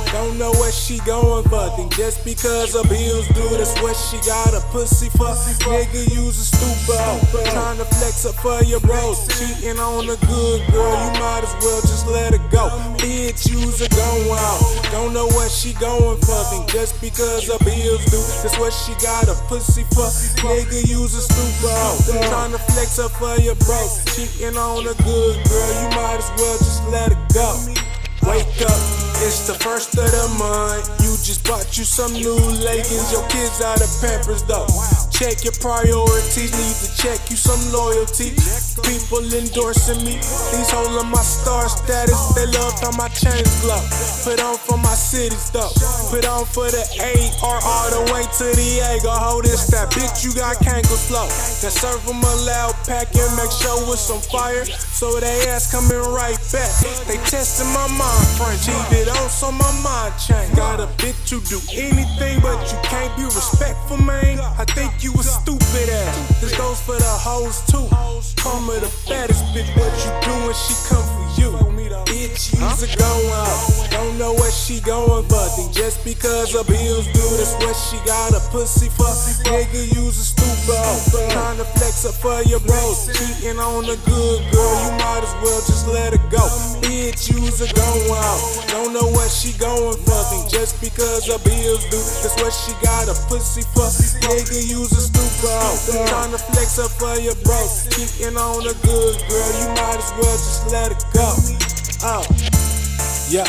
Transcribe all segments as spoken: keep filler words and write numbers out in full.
Don't know what she going for. Think just because her bills due, that's what she got a pussy for. Nigga use a stupid hoe, tryna flex up for your bros. Cheating on a good girl, you might as well just let her go. Bitch, use a go out. Don't know what she going for. Think just because her bills due, that's what she got a pussy for. Nigga use a stupid hoe, tryna flex up for your bros. Cheating on a good girl, you might as well just let her go. Wake up, it's the first of the month. You just bought you some new leggings. Your kids out of Pampers though. Check your priorities, need to check you some loyalty. People endorsing me, these hoes on my star status. They love how my chains glow. Put on for my cities though. Put on for the A R all the way to Diego. Hold this that bitch, you got cankle flow. Then serve them a loud pack and make sure with some fire, so they ass coming right back. They testing my mind frame, cheated on so my mind changed. Got a bitch you do anything but you can't be respectful, man. I think you a stupid ass. This goes for the hoes too. Call me the baddest bitch, what you do when she come for you? Bitch, use a go out. Don't know what she going for. Think just because her bills due, that's what she got a pussy for. Nigga use a stupid hoe, tryna flex up for your bros. Cheating on a good girl, you might as well just let her go. Bitch, use a go out. Don't know what she going for. Think just because her bills due, that's what she got a pussy for. Nigga use a stupid hoe, tryna flex up for your bros. Cheating on a good girl, you might as well just let her go. Oh, yeah.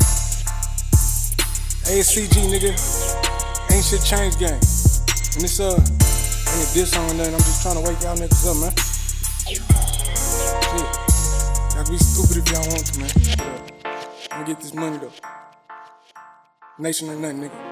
A S C G, nigga. Ain't shit change game. And this, uh, ain't a diss on nothing. I'm just trying to wake y'all niggas up, man. Shit. Y'all can be stupid if y'all want to, man. But I'm gonna get this money, though. Nation or nothing, nigga.